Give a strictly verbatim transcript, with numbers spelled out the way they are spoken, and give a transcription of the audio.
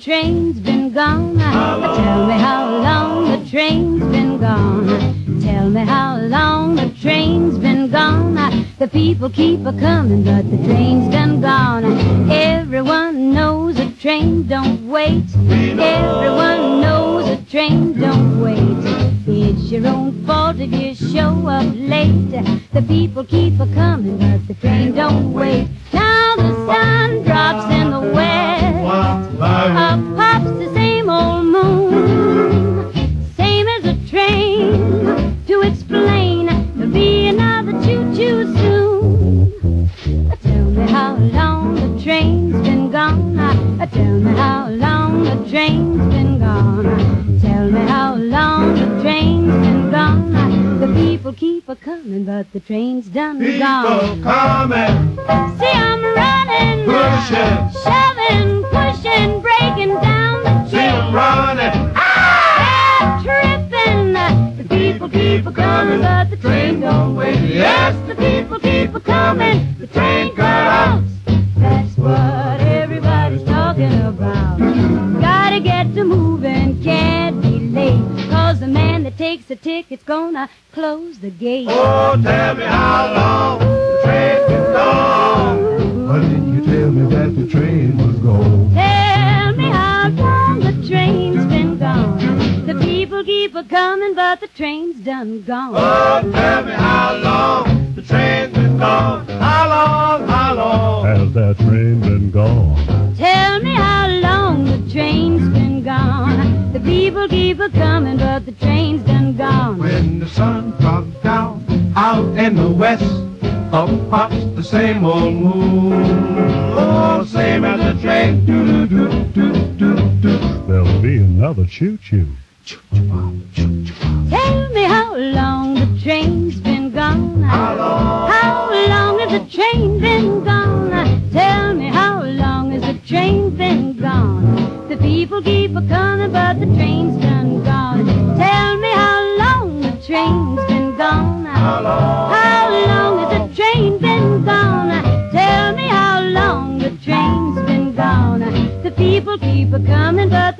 train's been gone? Tell me how long the train's been gone. Tell me how long the train's been gone. The people keep a-comin', but the train's done gone. Everyone knows a train don't wait. Everyone knows a train don't wait. It's your own fault if you show up late. The people keep a-comin', but the train don't wait. Now the sun drops in the west, up pops the same old moon, same as a train to explain. There'll be another choo-choo soon. Tell me how long the train's been gone. Tell me how long the train's been gone. Tell me how long the train's been gone. The people keep a-comin', but the train's done gone. People coming, see I'm running, pushing, shoving, pushing, breaking down the see 'em train. running. Ah! Tripping. The people keep a-comin', but the train don't wait. Yes, the people keep a-comin', the train comes. That's what everybody's talking about. Gotta get to moving, can't be late, 'cause the man that takes the ticket's gonna close the gate. Oh, tell me how long the train's been gone. Why didn't you tell me that the train was gone? Tell me how long the train's been gone. The people keep a-comin', but the train's done gone. Oh, tell me how long the train's been gone. How long, how long? Has that train been gone? Tell me how long the train's been gone. The people keep a-comin', but the train's done gone. When the sun drops down out in the west, up pops the same old moon. Oh, same as a train. Do do do do do. There'll be another choo-choo. Tell me how long the train's been gone. How long? How long has the train been gone? Tell me how long has the train been gone? The people keep a-comin', but the train's done gone. Tell me how long the train's been gone. How long? How long has the train been gone? Tell me how long the train's been gone. The people keep a-comin', but